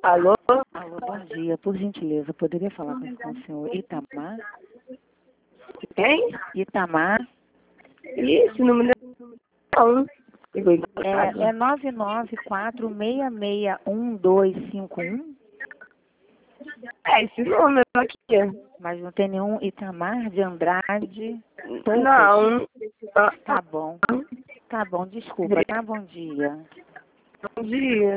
Alô? Alô, bom dia. Por gentileza, poderia falar com o senhor Itamar? Quem? Itamar? Esse número não. É 994661251, É esse número aqui. mas não tem nenhum Itamar de Andrade? Poucas? Não. Tá bom. Tá bom, desculpa, tá? Bom dia. Bom dia.